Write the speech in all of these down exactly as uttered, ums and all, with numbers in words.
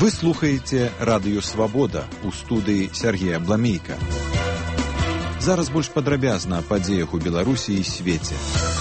Вы слухаеце радыё «Свабода», у студыі Сергея Бламейка. Зараз больш падрабязна аб падзеях у Беларусі і свеце.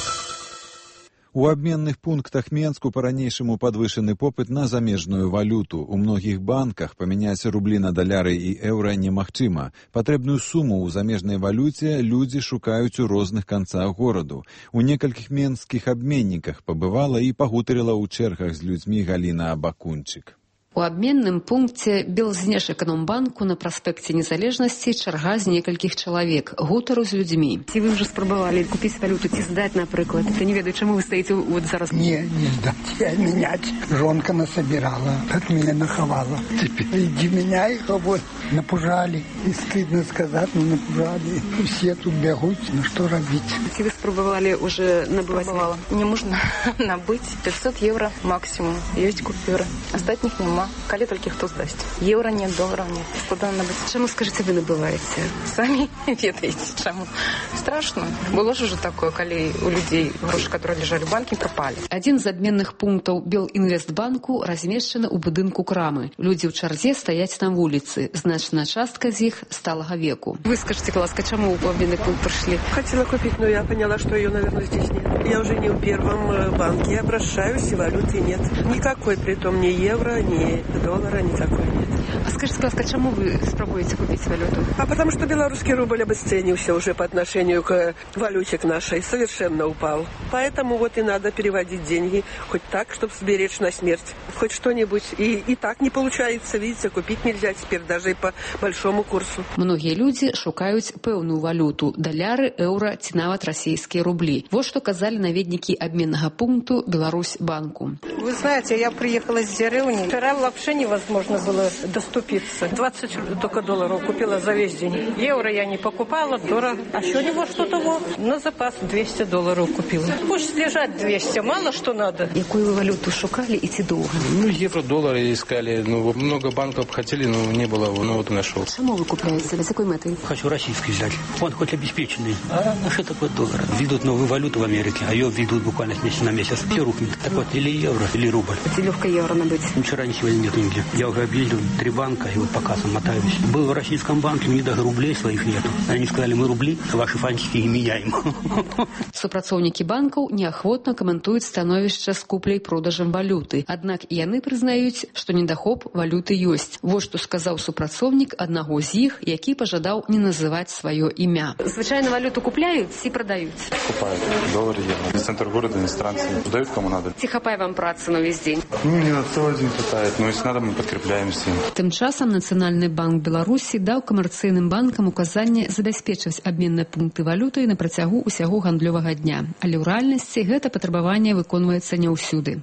У абменных пунктах Менску па-ранейшаму падвышаны попыт на замежную валюту. У многіх банках памяняць рублі на даляры і еўра немагчыма. Патрэбную суму ў замежнай валюце людзі шукаюць у розных канцах гораду. У некалькіх менскіх абменніках пабывала і пагутарыла ў чэргах з людзьмі Галіна Абакунчык. У абменным пункце Белзнешэканомбанку на праспекце Незалежнасці чарга з некалькіх чалавек, гутару з людзьмі. Ці вы ўжо спрабавалі купіць валюту, ці здаць, напрыклад? Ты не ведаю, чаму вы стаіце вот зараз? Не, не здаць, я менять. Жонка насобирала, так меня наховала. Теперь иди меняй, а вот напужали. И стыдно сказать, но напужали. Все тут бегут, ну что робить? Ці вы спрабавалі уже набываць? Пробовала. Не можна набыць пятьсот евро максимум. Есть купюры. Остатніх нема. Калі толькі хто здасць. Еўра нет, долараў нет. Куди набыць? Чаму, скажыце, вы набываеце? Самі ведаеце, чаму. Страшно. Было ж уже такое, калі у людзей грошы, которые лежалі в банке, пропали. Адзін з абменных пунктаў Белінвестбанку размешчаны ў будынку крамы. Людзі ў чарзе стаяць на вуліцы. Значная частка з іх сталага веку. Вы скажите, ласка, чаму ў абменны пункт пришли? Хотела купить, но я поняла, что ее, наверное, здесь нет. Я уже не в первом банке. Я обращаюсь, и валюты нет. Никакой, притом ни евро, ни доллара, никакой нет. А скажите, ласка, чему вы спробуете купить валюту? А потому что белорусский рубль обесценился уже по отношению к валюте к нашей. Совершенно упал. Поэтому вот и надо переводить деньги хоть так, чтобы сберечь на смерть. Хоть что-нибудь. И, и так не получается, видите, купить нельзя теперь даже и по большому курсу. Многие люди шукают пэўную валюту. Даляры, еўра, ці нават расійские рубли. Вот что казали наведники обменного пункту Беларусьбанку. Вы знаете, я приехала из деревни. Вчера вообще невозможно было доступиться. двадцать только долларов купила за весь день. Евро я не покупала, дорого. А еще у него что-то вот на запас двести долларов купила. Пусть лежать двести, мало что надо. Какую вы валюту шукали и ці долго? Ну, евро, доллары искали. Ну, много банков хотели, но не было. Ну, вот и нашел. Чему вы купляете? За какой метой? Хочу российский взять. Он хоть обеспеченный. А на что такое доллар? Ведут новую валюту в Америке, а ее ведут буквально с месяца на месяц. Все рухнет. Так вот, или евро, или рубль. Ці легко евро набыть? Ни вчера, ни сегодня нет нигде. Я уже объездил три банка, и вот пока сам мотаюсь. Был в российском банке, у них даже рублей своих нету. Они сказали, мы рубли, ваши фантики не меняем. Супрацоўнікі банкаў неахвотна каментуюць становішча з купляй продажам валюты. Аднак і яны прызнаюць, што недахоп валюты ёсць. Вот што сказаў супрацоўнік аднаго з іх, які пажадаў не называць сваё імя. Звычайна валюту купляюць ці прадаюць? Купают. Доллары, евро. Из центра города иностранцы. Дают кому надо. Ці хапае вам працы на весь день? Ну, не на целый день хватает. Но если надо, мы подкрепляемся. Тым часам Нацыянальны банк Беларусі даў камерцыйным банкам указанне забяспечваць абменныя пункты валютай на працягу ўсяго гандлёвага дня. Але ў рэальнасці гэта патрабаванне выконваецца не ўсюды.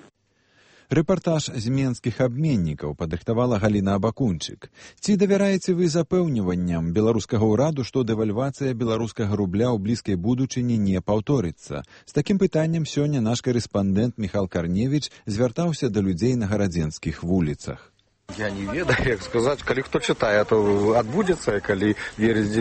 Рэпартаж з менскіх абменнікаў падрыхтавала Галіна Абакунчык. Ці давяраеце вы запэўніванням беларускага ўраду, што дэвальвацыя беларускага рубля ў блізкай будучыні не паўторыцца? З такім пытаннем сёння наш карэспандэнт Міхал Карневіч звяртаўся да людзей на гарадзенскіх вуліцах. Я не ведаю, як сказаць, калі хто чытае, то адбудзецца, калі верыць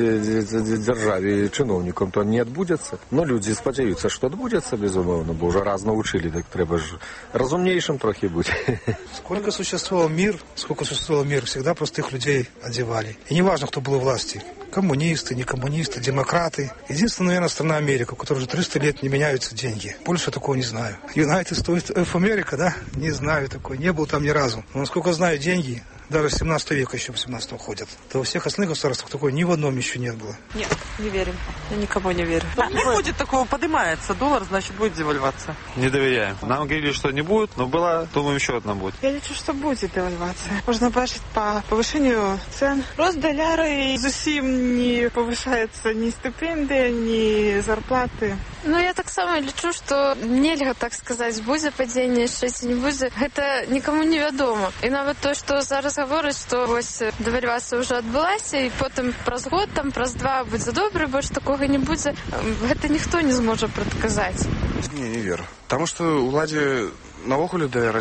дзяржаве і чыноўнікам, то не адбудзецца. Но людзі спадзяюцца, што адбудзецца, безумоўна, бо ўжо раз научылі, так трэба ж разумнейшым трохі быць. Сколько существовал мир, сколько существовал мир, всегда простых людей одевали. И неважно, кто был у власти. Коммунисты, не коммунисты, демократы. Единственная, наверное, страна Америка, у которой уже триста лет не меняются деньги. Больше такого не знаю. United States of America, да? Не знаю такой, не был там ни разу. Но насколько знаю, деньги даже с семнадцатого века еще в семнадцатом ходят. То во всех остальных государствах такой ни в одном еще нет было. Нет, не верим. Я никому не верю. А, не будет такого, поднимается доллар, значит будет девальвация. Не доверяем. Нам говорили, что не будет, но была, думаем, еще одна будет. Я лечу, что будет девальвация. Можно бачить по повышению цен. Рост доляра и зусім не повышается ни стипендия, ни зарплаты. Ну, я так само лічу, што нельга, так сказаць, будзе падзенне яшчэ ці не будзе, гэта нікому не вядома. І нават то, што зараз гавораць, што вось дэвальвацыя ўжо адбылася, і потым праз год, там, праз два будзе добра, больш такога не будзе, гэта ніхто не зможа прадказаць. Не, не веру. Таму што ўладзе навогуле давяраць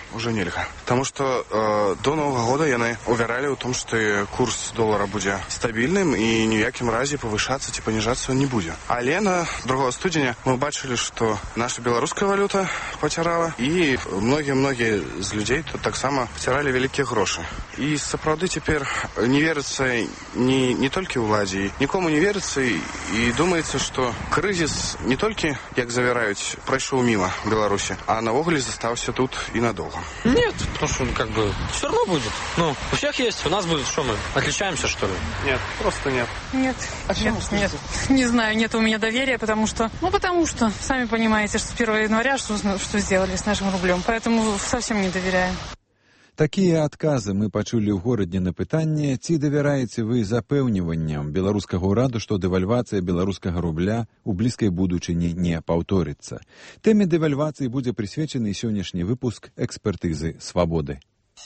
уже нельга. Потому что э, до Нового года яны уверяли о том, что курс доллара будет стабильным и ни в яким разе повышаться, типа понижаться он не будет. А лена другого студеня мы бачили, что наша белорусская валюта потеряла, и многие-многие из людей тут так само потеряли великие гроши. И сапраўды теперь не верится не, не только владе, никому не верится и, и думается, что кризис не только, как заверяют, прошел мимо Беларуси, а на вогуле застался тут и надолго. Нет, потому что как бы все равно будет. Ну, у всех есть, у нас будет. Что мы, отличаемся, что ли? Нет, просто нет. Нет. А нет, нет. Не знаю, нет у меня доверия, потому что, ну, потому что, сами понимаете, что с первого января что, что сделали с нашим рублем, поэтому совсем не доверяем. Такія адказы мы пачулі ў горадзе на пытанне, ці давяраеце вы запэўніванням беларускага ўраду, што дэвальвацыя беларускага рубля ў блізкай будучыні не паўторыцца. Тэме дэвальвацыі будзе прысвечаны сённяшні выпуск экспертызы «Свабоды».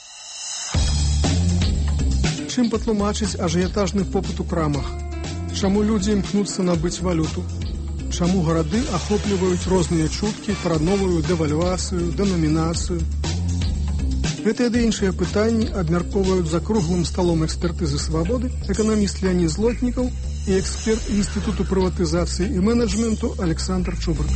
Чым патлумачыць ажыятажны попыт у крамах? Чаму людзі імкнуцца набыць валюту? Чаму гарады ахопліваюць розныя чуткі пра новую дэвальвацыю, дэнамінацыю? Гэтыя ды іншыя пытанні абмяркоўваюць за круглым сталом экспертызы «Свабоды» эканаміст Леонид Злотнікаў і эксперт Інстытуту прыватызацыі і менеджменту Александр Чубрак.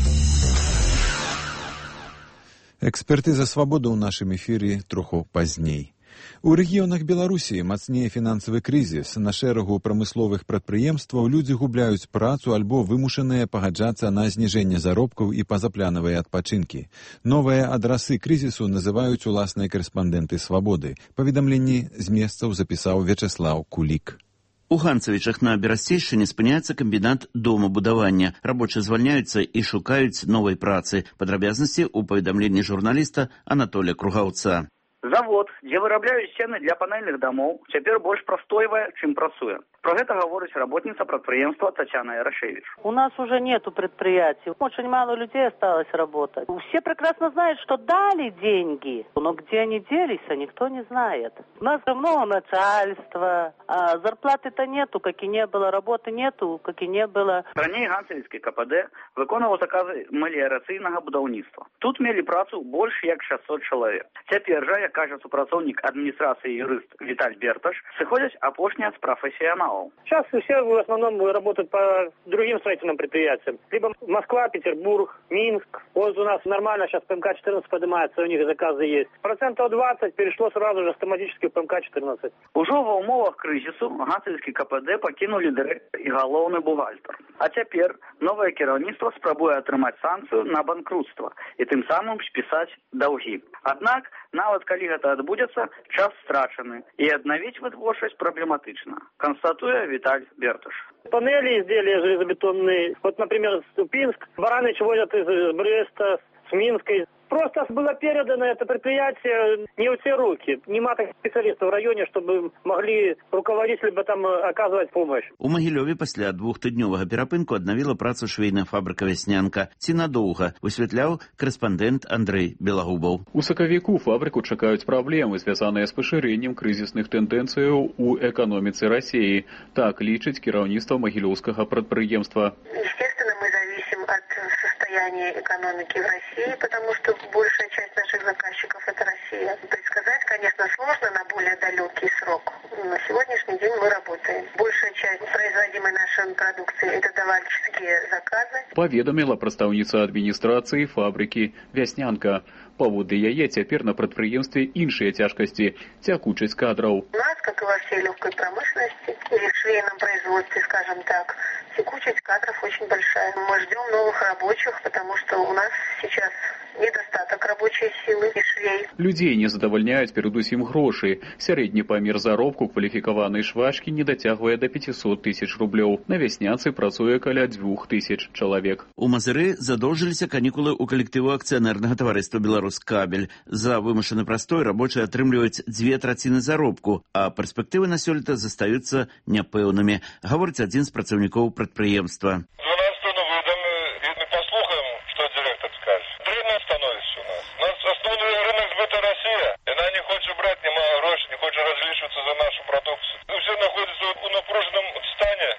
Экспертыза «Свабоды» ў нашым эфіры троху пазней. У рэгіёнах Беларусі мацнее фінансавы крызіс. На шэрагу прамысловых прадпрыемстваў людзі губляюць працу альбо вымушаныя пагаджацца на зніжэнне заробкаў і пазапланавыя адпачынкі. Новыя адрасы крызісу называюць уласныя карэспандэнты «Свабоды». Паведамленні з месцаў запісаў Вячеслав Кулік. У Ганцавічах на Берасцейшчыне спыняецца камбінат домабудавання. Рабочыя звальняюцца і шукаюць новай працы. Падрабязнасці ў паведамленні журналіста Анатолія Кругаўца. Завод, дзе вырабляюць сцены для панельных домоў, цяпер больш прастойвае, чым працуе. Про это говорит работница предприятия Татьяна Ярошевич. У нас уже нету предприятий. Очень мало людей осталось работать. Все прекрасно знают, что дали деньги. Но где они делись, а никто не знает. У нас много начальства, а зарплаты-то нету, как и не было, работы нету, как и не было. Ранее Ганцевицкий КПД выполнял заказы мелиорацыйнага будаўніцтва. Тут мели працу больше як шестьсот человек. Теперь же, як кажа супрацоўнік администрации юрист Виталь Берташ, сыходзяць апошнія з профессионалов. Сейчас все в основном работают по другим строительным предприятиям. Либо Москва, Петербург, Минск. Вот у нас нормально сейчас ПМК четырнадцать поднимается, у них заказы есть. Процентов двадцать перешло сразу же автоматически в ПМК четырнадцать. Уже в умовах кризису Ганцевицкий КПД покинули директор и головный бухгалтер. А теперь новое кіраўніцтва спрабуе атрымаць санкцию на банкротство и тем самым списать долги. Однако, нават калі гэта адбудзецца, час страчаны и аднавіць вытворчасць праблематычна. Констатуя Виталь Берташ. Панели, изделия железобетонные. Вот, например, Ступинск. Баранычи возят из Бреста, с Минска. Просто было передано это предприятие не в те руки. Нема таких специалистов в районе, чтобы могли руководить, либо там оказывать помощь. У Магілёве пасля двухтыднёвага перапынку аднавіла працу швейная фабрыка «Вяснянка». Ці надоўга, высвятляў корэспандэнт Андрэй Белагубаў. У сакавіку фабрыку чакаюць праблемы, звязаныя з пашырэннем крызісных тэндэнцыяў у эканоміцы России. Так лічыць кіраўніцтва магілёўскага прадпрыемства. Естественно, мы зависим от состояния экономики в России, потому что большая часть наших заказчиков – это Россия. Предсказать, конечно, сложно на более далекий срок. На сегодняшний день мы работаем. Большая часть производимой нашей продукции – это товарищеские заказы. Паведаміла прадстаўніца адміністрацыі фабрыкі «Вяснянка». Паводле яе цяпер на прадпрыемстве іншыя цяжкасці – цякучасць кадраў. У нас, как и во всей легкой промышленности или в швейном производстве, скажем так, текучесть кадров очень большая. Мы ждем новых рабочих, потому что у нас сейчас недостаток рабочей силы и швей. Людзей не задавальняюць перадусім грошы. Сярэдні памер заробку кваліфікаванай швачкі не дацягвае да пятьсот тысяч рублёў. На Вяснянцы працуе каля двух тысяч чалавек. У Мазыры задоўжыліся канікулы ў калектыву акцыянернага таварыства «Беларускабель». За вымушаны прастой рабочыя атрымліваюць дзве траціны заробку, а перспектывы на сёлета застаюцца няпэўнымі, гаворыць адзін з працаўнікоў прадпрыемства.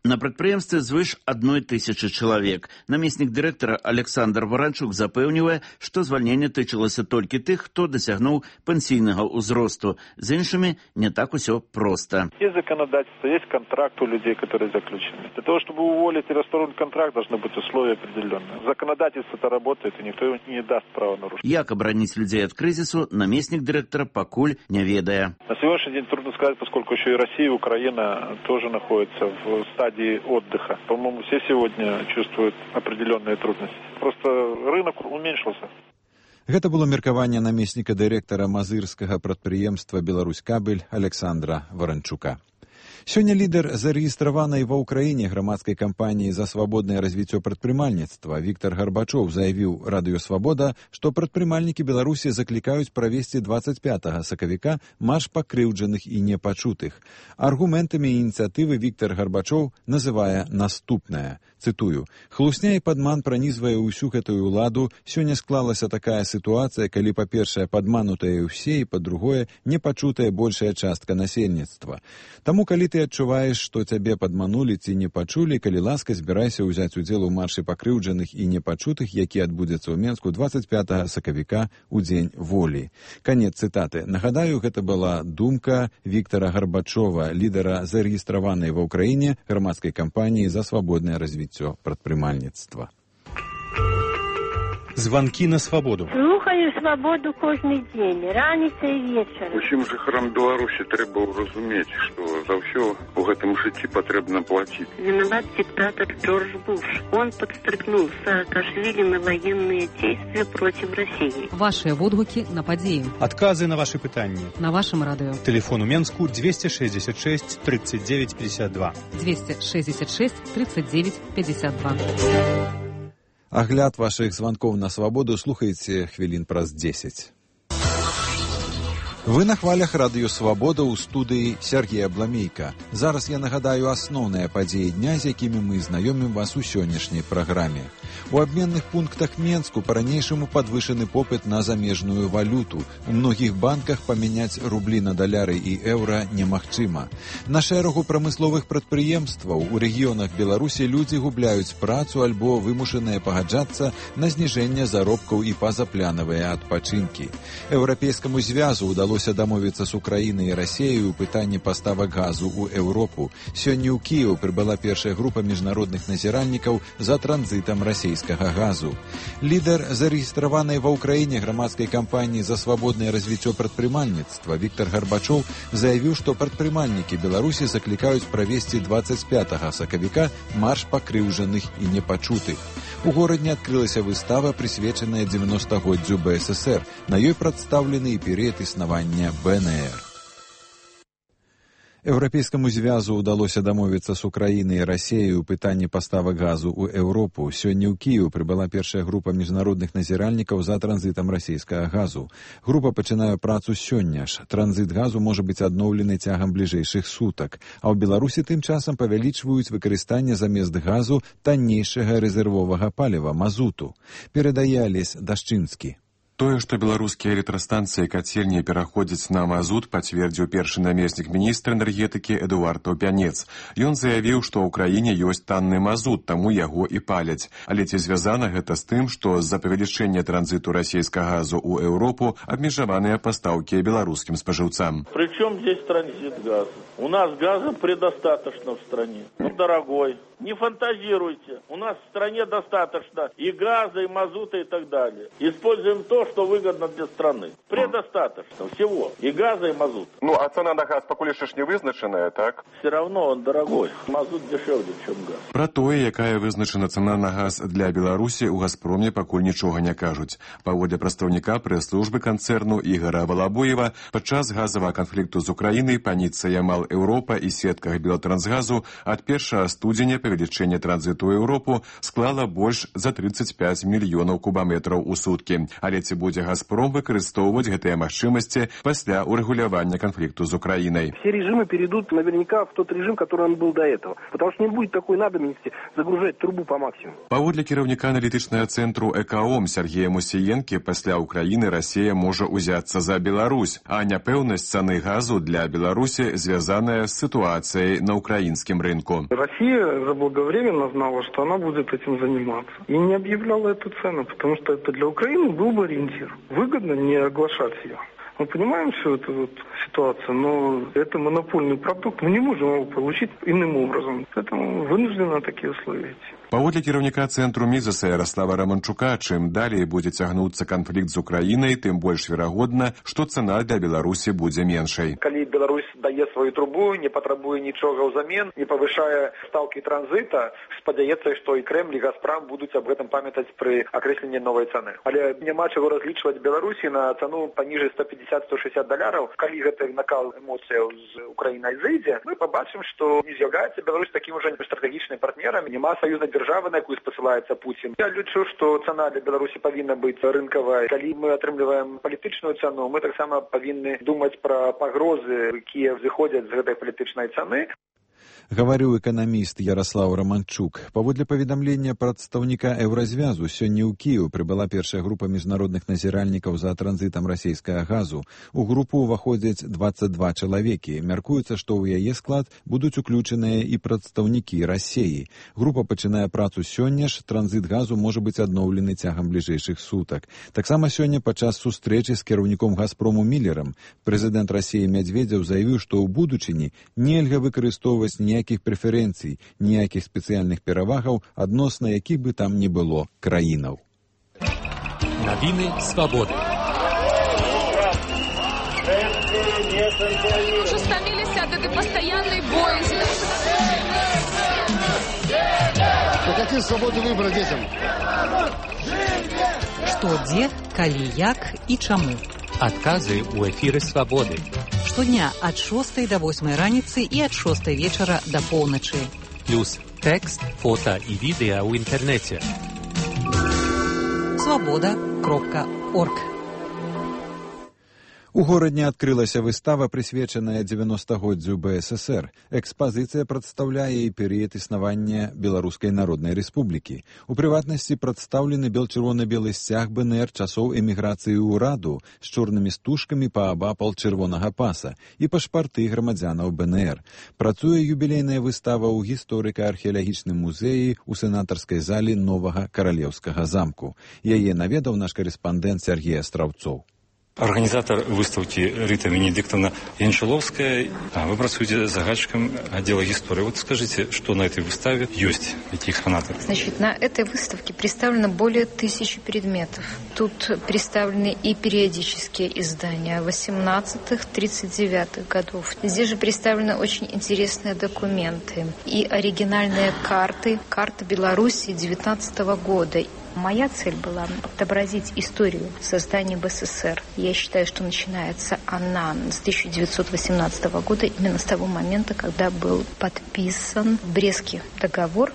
На прадпрыемстве звыш адной тысячы чалавек. Намеснік дырэктара Александр Варанчук запэўнівае, што звальненне тычылася толькі тых, хто дасягнуў пенсійнага ўзросту. З іншымі не так усё проста. Есть законодательство, есть контракт у людей, которые заключены. Для того, чтобы уволить и расторгнуть контракт, должны быть условия определенные. Законодательство-то работает, и никто его не даст права нарушить. Як абараніць людзей ад крызісу, намеснік дырэктара пакуль не ведае. На сегодняшний день трудно сказать, поскольку еще и Россия, и Украина тоже находятся в стадии отдыха. По-моему, все сегодня чувствуют определенные трудности. Просто рынок уменьшился. Гэта было меркаванне намесніка дырэктара мазырскага прадпрыемства «Беларуськабель» Александра Варанчука. Сёння лідар зарэгістраванай ва ўкраіне грамадскай кампаніі за свабоднае развіццё прадпрымальніцтва Віктор Гарбачоў заявіў Радыё Свабода, што прадпрымальнікі Беларусі заклікаюць правесці дваццаць пятага сакавіка марш пакрыўджаных і непачутых. Аргументамі ініцыятывы Віктор Гарбачоў называе наступнае. Цытую: «Хлусня і падман пранізвае ўсю гэтую ўладу. Сёння склалася такая сітуацыя, калі, па-першае, падманутыя ўсе, і, па-другое, непачутая большая частка насельніцтва. Таму, калі ты адчуваеш, што цябе падманулі ці не пачулі, калі ласка, збірайся ўзяць удзел у маршы пакрыўджаных і непачутых, які адбудзецца ў Менску дваццаць пятага сакавіка ў дзень волі». Канец цытаты. Нагадаю, гэта была думка Віктора Гарбачова, лідара зарэгістраванай ва ўкраіне грамадскай кампаніі за свабоднае развіццё прадпрымальніцтва. Звонки на свободу. Слухаю свободу кожний день, раніця і вечором. Усім жыхарам Беларусі трэба разумець, што за ўсё у гэтым жыцці патрэбна плаціць. Виноват диктатор Джордж Буш. Он подстрекнул Саакашвили на военные действия против России. Ваши отгуки на подеи. Отказы на ваши пытания. На вашем радио. Телефон у Менску двести шестьдесят шесть тридцать девять пятьдесят два. двести шестьдесят шесть тридцать девять пятьдесят два. Агляд вашых званкоў на свабоду слухаеце хвілін праз дзесяць. Вы на хвалях Радыё Свабода ў студыі Сергея Бламейка. Зараз я нагадаю асноўныя падзеі дня, з якімі мы знаёмім вас у сённяшняй праграме. У абменных пунктах Менску па-ранейшаму падвышаны попыт на замежную валюту. У многіх банках памяняць рублі на даляры і еўра немагчыма. На шэрагу прамысловых прадпрыемстваў у рэгіёнах Беларусі людзі губляюць працу альбо вымушаныя пагаджацца на зніжэнне заробкаў і пазапланавыя адпачынкі. Еўрапейскаму звязу ўдалося дамовіцца з Украінай і Расіяй у пытанні паставак газу ў Еўропу. Сёння ў Кіеў прыбыла першая група міжнародных назіральнікаў за транзітам расійскага газу. Лідар зарэгістраванай ва ўкраіне грамадскай кампаніі за свабоднае развіццё прадпрымальніцтва Віктор Гарбачоў заявіў, што прадпрымальнікі Беларусі заклікаюць правесці дваццаць пятага сакавіка марш пакрыўджаных і непачутых. У горадзе адкрылася выстава, прысвечаная дзевяностагоддзю бэ эс эс эр. На ёй прадстаўлены і перыяд існавання бэ эн эр. Еўрапейскаму звязу ўдалося дамовіцца з Украінай і Расіяй у пытанні паставак газу ў Еўропу. Сёння ў Кіеў прыбыла першая група міжнародных назіральнікаў за транзітам расійскага газу. Група пачынае працу сёння ж. Транзіт газу можа быць адноўлены цягам бліжэйшых сутак. А ў Беларусі тым часам павялічваюць выкарыстанне замест газу таннейшага рэзервовага паліва мазуту. Перадае Алесь Дашчынскі. Тое, што беларускія электрастанцыі кацельні пераходзяць на мазут, пацвердзіў першы намеснік міністра энергетыкі Эдуард Таўпянец. Ён заявіў, што ў краіне ёсць танны мазут, таму яго і паляць. Але ці звязана гэта з тым, што з-за павелічэння транзіту расійскага газу ў Еўропу абмежаваныя пастаўкі беларускім спажыўцам? Причем здесь транзит газа? У нас газа предостаточно в стране. Он дорогой. Не фантазируйте. У нас в стране достаточно и газа, и мазута, и так далее. Используем то, что выгодно для страны. Предостаточно всего. И газа, и мазута. Ну, а цена на газ пакуль яшчэ ж не вызначаная, так? Все равно он дорогой. Мазут дешевле, чем газ. Пра тое, якая вызначана цана на газ для Беларусі, у «Газпроме» пакуль нічога не кажуць. Паводле прадстаўніка прэс-службы канцэрну Ігара Валабоева, падчас газавага канфлікту з Украінай паніца Ямал Еўропа і сетках Белатрансгазу ад першага студзеня павелічэнне транзіту ў Еўропу склала больш за тридцать пять мільёнаў кубаметраў у суткі. Але ці будзе «Газпром» выкарыстоўваць вярнуць гэтыя магчымасці пасля урэгулявання канфлікту з Украінай. Все режимы перейдут наверняка в тот режим, который он был до этого. Потому что не будет такой надобности загружать трубу по максимуму. Паводле кіраўніка аналітычнага цэнтру «Экаом» Сергея Мусіенкі, пасля Украіны Расія можа ўзяцца за Беларусь, а няпэўнасць цаны газу для Беларусі звязаная з ситуацией на украинском рынку. Россия заблаговременно знала, что она будет этим заниматься. И не объявляла эту цену, потому что это для Украины был бы ориентир. Выгодно не оглашать ее. Мы понимаем всю эту вот ситуацию, но это монопольный продукт. Мы не можем его получить иным образом. Поэтому вынуждены такие условия идти. Паводле кіраўніка цэнтру Мізаса Ярослава Романчука, чым далей будзе цягнуцца канфлікт з Украінай, тым больш верагодна, што цана для Беларусі будзе меншай. Калі Беларусь дае сваю трубу, не патрабуе нічога ўзамен, не павышае стаўкі транзіта, спадзяецца, што і Крэмль, і Газпрам будуць аб гэтым памятаць пры акрэсленні новай цаны. Але няма чаго разлічваць Беларусі на цану паніжэй сто пятьдесят - сто шестьдесят даляраў. Калі гэты накал эмоцыяў з Украінай зайдзе, мы пабачым, што не з'яўляецца Беларусь такім ужо стратэгічным партнерам, няма саюзнай державы, на якую спасылаецца Путін. Я лічу, што цана для Беларусі павінна быць рынкавая. Калі мы атрымліваем палітычную цану, мы таксама павінны думаць пра пагрозы, якія взыходзяць з гэтай палітычнай цаны. Гаварыў эканаміст Ярослаў Романчук. Паводле паведамлення прадстаўніка Еўразвязу, сёння ў Кіеў прыбыла першая група міжнародных назіральнікаў за транзітам расійскага газу. У групу ўваходзяць дваццаць два чалавекі. Мяркуецца, што ў яе склад будуць уключаныя і прадстаўнікі Расіі. Група пачынае працу сёння ж, транзіт газу можа быць адноўлены цягам бліжэйшых сутак. Таксама сёння падчас сустрэчы з кіраўніком Газпрому Міллерам прэзідэнт Расіі Мядзведзеў заявіў, што ў будучыні нельга выкарыстоўваць ніякіх ніякіх прэферэнцый, ніякіх спецыяльных перавагаў, адносна якіх бы там не было краінаў. Навіны свабоды. Уже стаміліся ад этой пастаяннай боязі. Какие свободы выбора детям? Што, дзе, калі, як і чаму. Адказы ў эфіры свабоды. Штодня ад шостай да восьмай раніцы і ад шостай вечара да поўначы. Плюс тэкст, фота і відэа ў інтэрнэце. свабода кропка орг. У горадні адкрылася выстава, прысвечаная дзевяностагоддзю бэ эс эсэр. Экспазіцыя прадстаўляе і перыяд існавання Беларускай Народнай Рэспублікі. У прыватнасці прадстаўлены бел-чырвона-белы сцяг бэ эн эр часоў эміграцыі ўраду з чорнымі стужкамі паабапал чырвонага паса і пашпарты грамадзянаў бэ эн ер. Працуе юбілейная выстава ў гісторыка-археалагічным музеі ў сенатарскай залі новага каралеўскага замку. Яе наведаў наш карэспандэнт Сергей Астраўцоў. Организатор выставки Рита Венедиктовна Яншиловская. А вы працуете загадчиком отдела истории. Вот скажите, что на этой выставе есть, эти экспонаты? Значит, на этой выставке представлено более тысячи предметов. Тут представлены и периодические издания восемнадцатых — тридцать девятых годов. Здесь же представлены очень интересные документы и оригинальные карты, карта Белоруссии девятнадцатого года. Моя цель была отобразить историю создания бэ эс эс эр. Я считаю, что начинается она с тысяча девятьсот восемнадцатого года, именно с того момента, когда был подписан Брестский договор,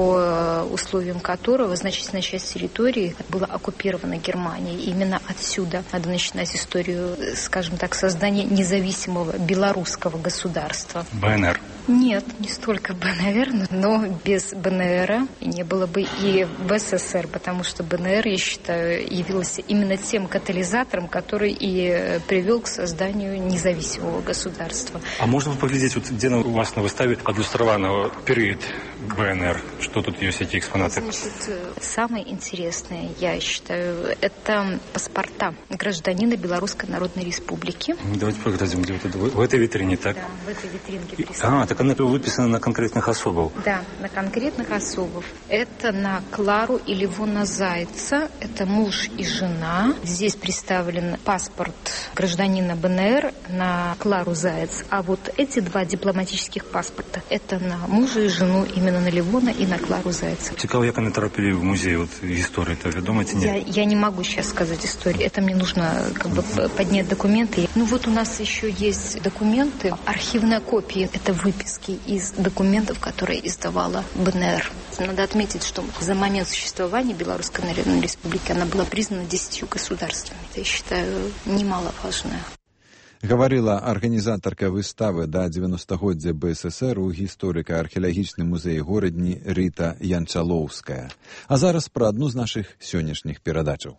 по условиям которого значительная часть территории была оккупирована Германией. И именно отсюда надо начинать историю, скажем так, создания независимого белорусского государства. бэ эн эр? Нет, не столько бэ эн эр, но без бэ эн эр не было бы и бэ эс эс эр, потому что бэ эн эр, я считаю, явился именно тем катализатором, который и привел к созданию независимого государства. А можно поглядеть, вот где у вас на выставе адлюстровано период бэ эн эр? Что тут есть эти экспонаты? Значит, самое интересное, я считаю, это паспорта гражданина Белорусской Народной Республики. Давайте поглядим, где вот это. В этой витрине, так? Да, в этой витринке представлено. А, так она выписана на конкретных особов. Да, на конкретных особов. Это на Клару и Левона Зайца. Это муж и жена. Здесь представлен паспорт гражданина бэ эн эр на Клару Заяц. А вот эти два дипломатических паспорта, это на мужа и жену именно именно на Левона и на Клару Зайцеву. Цікаво, як вони трапили в музей вот, истории, это ведомо или нет? Я, я не могу сейчас сказать историю. Это мне нужно как бы поднять документы. Ну вот у нас еще есть документы, архивная копия. Это выписки из документов, которые издавала БНР. Надо отметить, что за момент существования Белорусской Народной Республики она была признана десятью государствами. Это, я считаю, немаловажное. Гаварыла арганізатарка выставы да дзевяностагоддзя БССР у гісторыка-археалагічным музеі горадні Рыта Янчалоўская. А зараз пра адну з нашых сённяшніх перадачаў.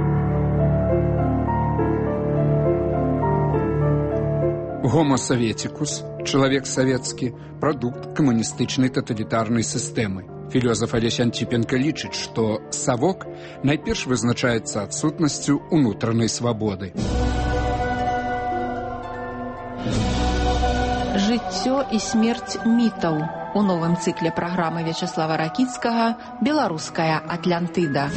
Homo советикус, чалавек савецкі, прадукт камуністычнай таталітарнай сістэмы. Філёзаф Алесь Антіпенка лічыць, што савок найперш вызначаецца адсутнасцю унутранай свабоды. «Жыццё і смерць мітаў» у новым цыкле праграмы Вячеслава Ракіцкага «Беларуская Атлантыда».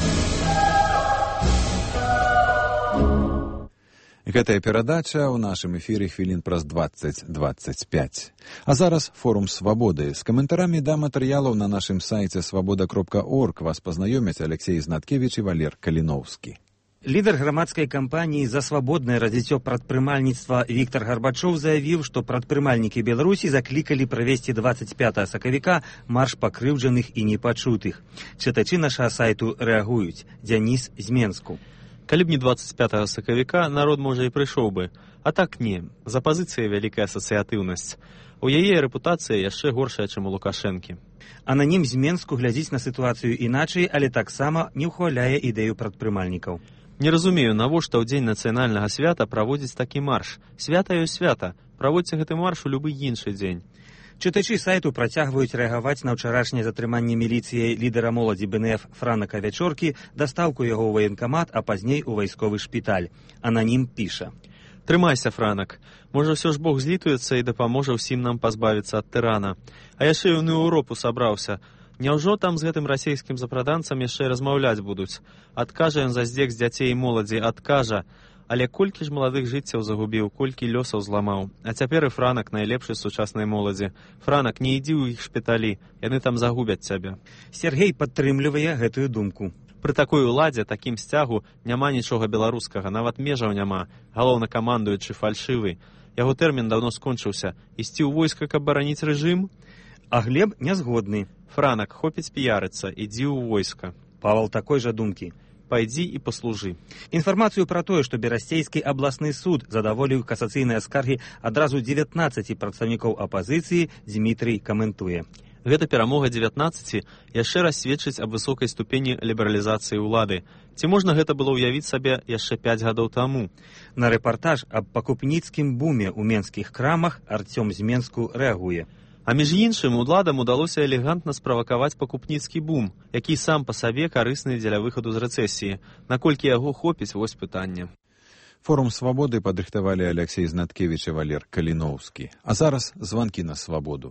Гэтая перадача ў нашым эфіры хвілін праз дваццаць дваццаць пяць. А зараз форум свабоды. З каментарамі да матэрыялаў на нашым сайце свабода кропка орг вас пазнаёмяць Алексей Знаткевіч і Валер Каліноўскі. Лідар грамадскай кампаніі «За свабоднае развіццё прадпрымальніцтва» Віктар Гарбачоў заявіў, што прадпрымальнікі Беларусі заклікалі правесці дваццаць пятага сакавіка марш пакрыўджаных і непачутых. Чытачы нашага сайту рэагуюць. Дзяніс з Менску. Калі б не дваццаць пятага сакавіка, народ, можа, і прыйшоў бы. А так не. За пазіцыяй вялікая асацыятыўнасць. У яе рэпутацыя яшчэ горшая, чым у Лукашэнкі. Ананім з Менску глядзіць на сітуацыю іначай, але таксама не ўхваляе ідэю прадпрымальнікаў. Не разумею, навошта ў дзень нацыянальнага свята праводзіць такі марш. Свята ёсць свята. Праводзьце гэты марш у любы іншы дзень. Чытачы сайту працягваюць рэагаваць на ўчарашняе затрыманне міліцыяй лідара моладзі БНФ Франака Вячоркі, дастаўку яго ў ваенкамат, а пазней у вайсковы шпіталь. Ананім піша. Трымайся, Франак. Можа, ўсё ж Бог злітуецца і дапаможа ўсім нам пазбавіцца ад тырана. А яшчэ ён у Еўропу сабраўся. Няўжо там з гэтым расейскім запраданцам яшчэ размаўляць будуць? Адкажа ён за здзек з дзяцей і моладзі, адкажа. Але колькі ж маладых жыццяў загубіў, колькі лёсаў зламаў. А цяпер і Франак найлепшы з сучаснай моладзі. Франак, не ідзі ў іх шпіталі, яны там загубяць цябе. Сергей падтрымлівае гэтую думку. Пры такой уладзе, такім сцягу, няма нічога беларускага, нават межаў няма. Галоўнакамандуючы фальшывы. Яго тэрмін даўно скончыўся. Ісці ў войска, каб бараніць рэжым? А Глеб нязгодны. Франак, хопіць піярыцца, ідзі ў войска. Павал такой жа думкі. Пайдзі і паслужы. Інфармацыю пра тое, што Берасцейскі абласны суд задаволіў касацыйныя скаргі адразу дзевятнаццаці прадстаўнікоў апазіцыі, Дзмітрый каментуе. Гэта перамога дзевятнаццаці яшчэ раз сведчыць аб высокай ступені лібералізацыі ўлады. Ці можна гэта было ўявіць сабе яшчэ пяць гадоў таму? На рэпартаж аб пакупніцкім буме ў менскіх крамах Арцём з Менску рэагуе. А між іншым, уладам удалося элегантна справакаваць пакупніцкі бум, які сам па сабе карысны дзеля выхаду з рэцэсіі. Наколькі яго хопіць, вось пытанне. Форум свабоды падрыхтавалі Алексей Знаткевіч і Валер Каліноўскі. А зараз званкі на свабоду.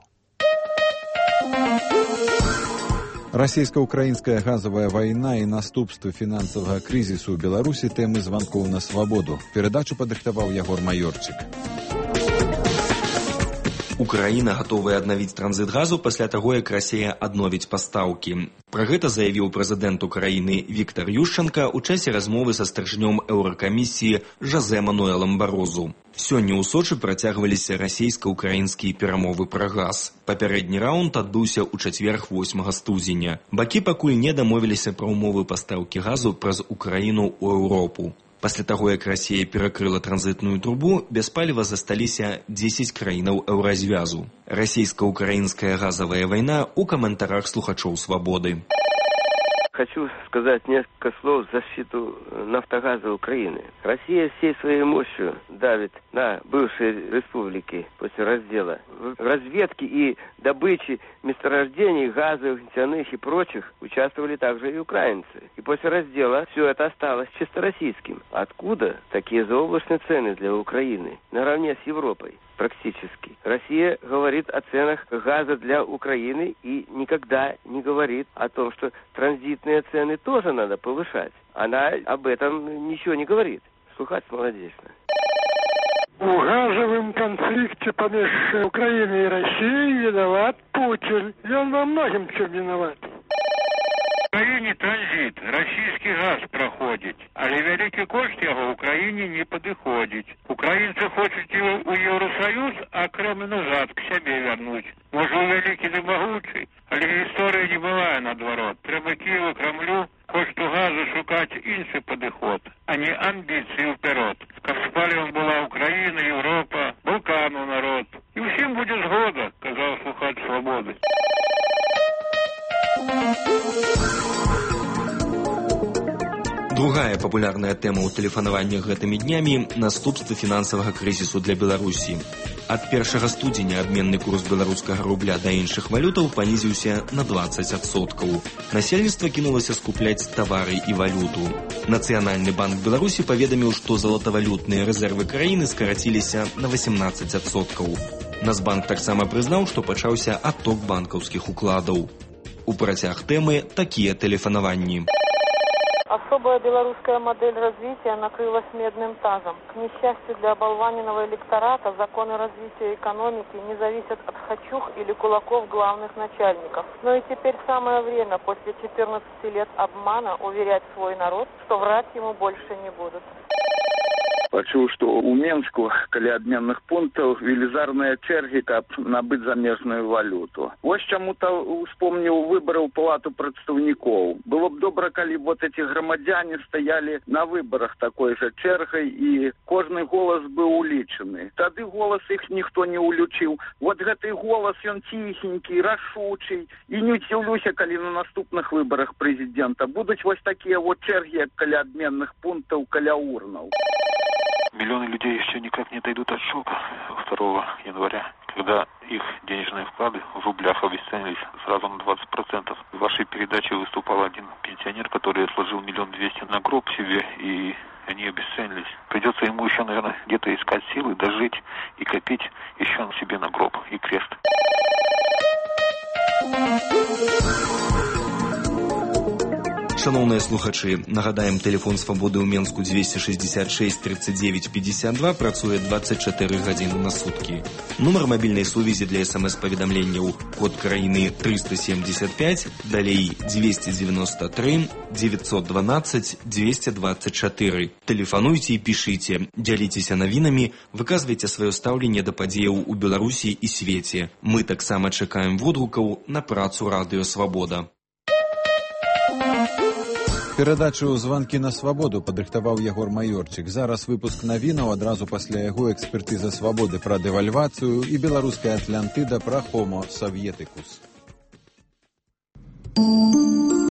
Расійска-украінская газавая вайна і наступствы фінансавага крызісу ў Беларусі тэмы званкоў на свабоду. Перадачу падрыхтаваў Ягор Маёрчык. Украіна гатовая аднавіць транзіт газу пасля таго, як Расія адновіць пастаўкі. Пра гэта заявіў прэзідэнт Украіны Віктар Ющанка ў часе размовы са старшынём еўракамісіі Жозе Мануэлам Барозу. Сёння ў Сочы працягваліся расійска-украінскія перамовы пра газ. Папярэдні раунд адбыўся ў чацверг восьмага студзеня. Бакі пакуль не дамовіліся пра ўмовы пастаўкі газу праз Украіну ў Еўропу. Пасля таго, як Расія перакрыла транзітную трубу, без паліва засталіся дзесяць краінаў еўразвязу. Расійска-украінская газавая вайна ў каментарах слухачоў свабоды. Хочу сказать несколько слов в защиту «Нафтогаза» Украины. Россия всей своей мощью давит на бывшие республики после раздела. В разведке и добыче месторождений газовых, нефтяных и прочих участвовали также и украинцы. И после раздела все это осталось чисто российским. Откуда такие заоблачные цены для Украины наравне с Европой? Практически. Россия говорит о ценах газа для Украины и никогда не говорит о том, что транзитные цены тоже надо повышать. Она об этом ничего не говорит. Слухать молодечно. У газовом конфликте поміж Украиной и Россией виноват Путин. И он во многом чем виноват. В Украине транзит, российский газ проходит, але великий кошт его в Украине не подыходит. Украинцы хочут его у Евросоюз, а Кремль назад к себе вернуть. Может, великий да могучий, але история не бывает наоборот. Треба Киеву, Кремлю, кошту газу шукать інший подиход, а не амбіції вперед. Как с палевом была Украина, Европа, Балкану народ. И всем будет згода, казал слухач свободы. Другая папулярная тэма ў тэлефанаваннях гэтымі днямі – наступствы фінансавага крызісу для Беларусі. Ад першага студзеня абменны курс беларускага рубля да іншых валютаў панізіўся на дваццаць адсоткаў. Насельніцтва кінулася скупляць тавары і валюту. Нацыянальны банк Беларусі паведаміў, што залатавалютныя рэзервы краіны скараціліся на васемнаццаць адсоткаў. Нацбанк таксама прызнаў, што пачаўся адток банкаўскіх укладаў. У працяг тэмы такія тэлефанаванні. Особая белорусская модель развития накрылась медным тазом. К несчастью для оболваненного электората, законы развития экономики не зависят от хочух или кулаков главных начальников. Но и теперь самое время после четырнадцати лет обмана уверять свой народ, что врать ему больше не будут. Пачуў, што ў Менску каля абменных пунктаў велізарныя чэргі, каб набыць замежную валюту. Вось чаму-то успомніў выбары ў палату прадстаўнікоў. Было б добра, калі вот эти грамадзяне стаялі на выбарах такой жа чэргай і кожны голас быў улічаны. Тады голас іх ніхто не улічыў. Вот гэты голас, ён ціхенькі, рашучий. І не ўдзіўлюся, калі на наступных выбарах прэзідэнта будуць вось такія вот чэргі, як каля абменных пунктаў, каля урнаў. Миллионы людей еще никак не дойдут от шока второго января, когда их денежные вклады в рублях обесценились сразу на двадцать процентов. В вашей передаче выступал один пенсионер, который сложил миллион двести на гроб себе, и они обесценились. Придется ему еще, наверное, где-то искать силы, дожить и копить еще себе на гроб и крест. Шановныя слухачы, нагадаем, тэлефон свабоды ў Менску дзвесце шэсцьдзесят шэсць тридцать девять пятьдесят два працуе двадцать четыре гадзіны на суткі. Нумар мабільнай сувязі для смс-паведамленняў код краіны триста семьдесят пять, далей двести девяносто три девятьсот двенадцать двести двадцать четыре. Тэлефануйце і пішыце, дзяліцеся навінамі, выказвайце сваё стаўленне да падзеяў у Беларусі і свеце. Мы таксама чакаем водгукаў на працу радыё Свабода. Перадачу «Званкі на свабоду» падрыхтаваў Ягор Маёрчык. Зараз выпуск навінаў, адразу пасля яго экспертыза свабоды пра дэвальвацыю і беларуская Атлантыда пра хомо сав'етыкус.